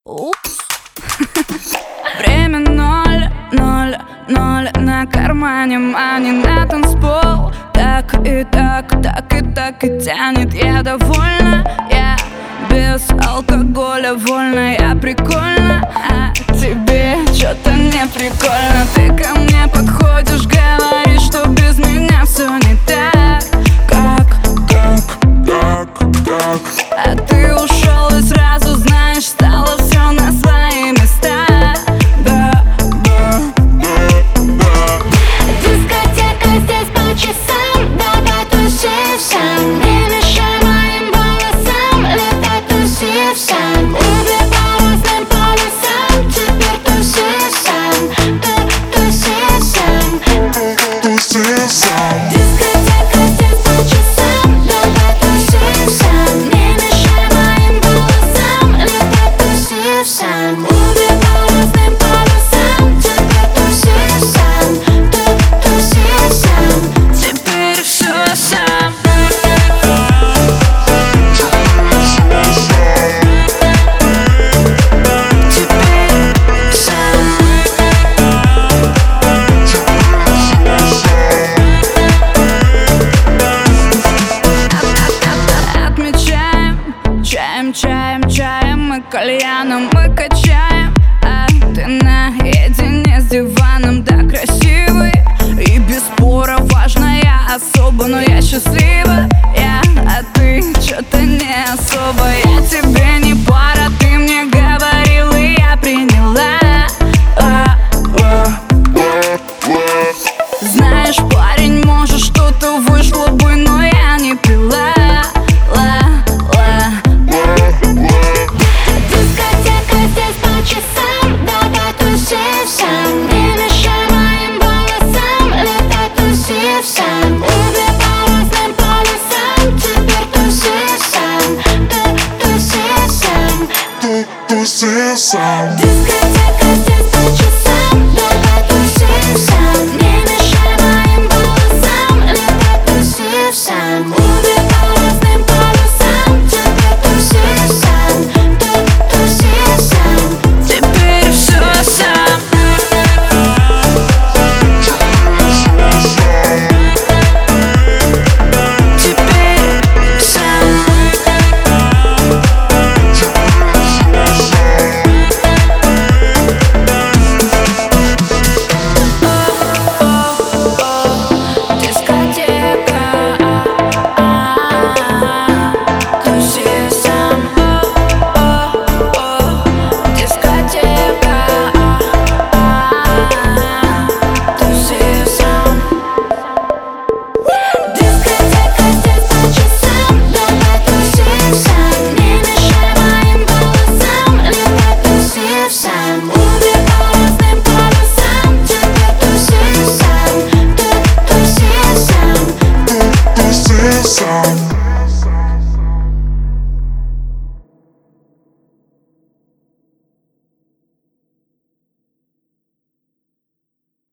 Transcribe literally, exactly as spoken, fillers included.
Упс. Время ноль, ноль, ноль на кармане, мани на танцпол. Так и так, так и так и тянет. Я довольна, я без алкоголя вольна. Я прикольна, а тебе что-то не прикольно. Ты ко мне подходишь, говоришь, что без меня все не так. Как, как, как, как? А ты ушел и сразу, знаешь, стало все на свои места. Да, да, да, да. Дискотека здесь по часам, давай тусим. Не мешай моим волосам, летай туси сам. Убивай разным полюсам, теперь туси сам. Ты туси сам, туси сам. Дискотека здесь по часам, давай тусим сам. Не мешай моим волосам, летай туси сам. Убивай разным полюсам, теперь туси сам. Ты туси сам, Теперь все сам. Чаем, чаем, чаем, мы кальяном, мы качаем. А ты наедине с диваном, да красивый. И без спора важно, я особо, но я счастлива. Я, а ты что-то не особо. Я тебе не пара, ты мне говорил, и я приняла. а, а, а, а. Знаешь, парень, может что-то вышло бы, но я не пила. дискотека здесь по часам, давай туси сам. Не мешай моим волосам, летай туси сам. Убивай разным полюсам, теперь туси сам. Ты туси сам, ты туси сам. Дискотека здесь по часам, давай туси сам. Не мешай моим волосам, летай туси сам. Убивай разным полюсам, теперь туси сам. Ты туси сам, Теперь все сам. Теперь сам. Дискотека, туси сам. Дискотека, туси сам. дискотека здесь по часам, давай туси сам. Не мешай моим волосам, летай туси сам. Убивай разным полюсам, теперь туси сам. Ты туси сам, ты туси сам.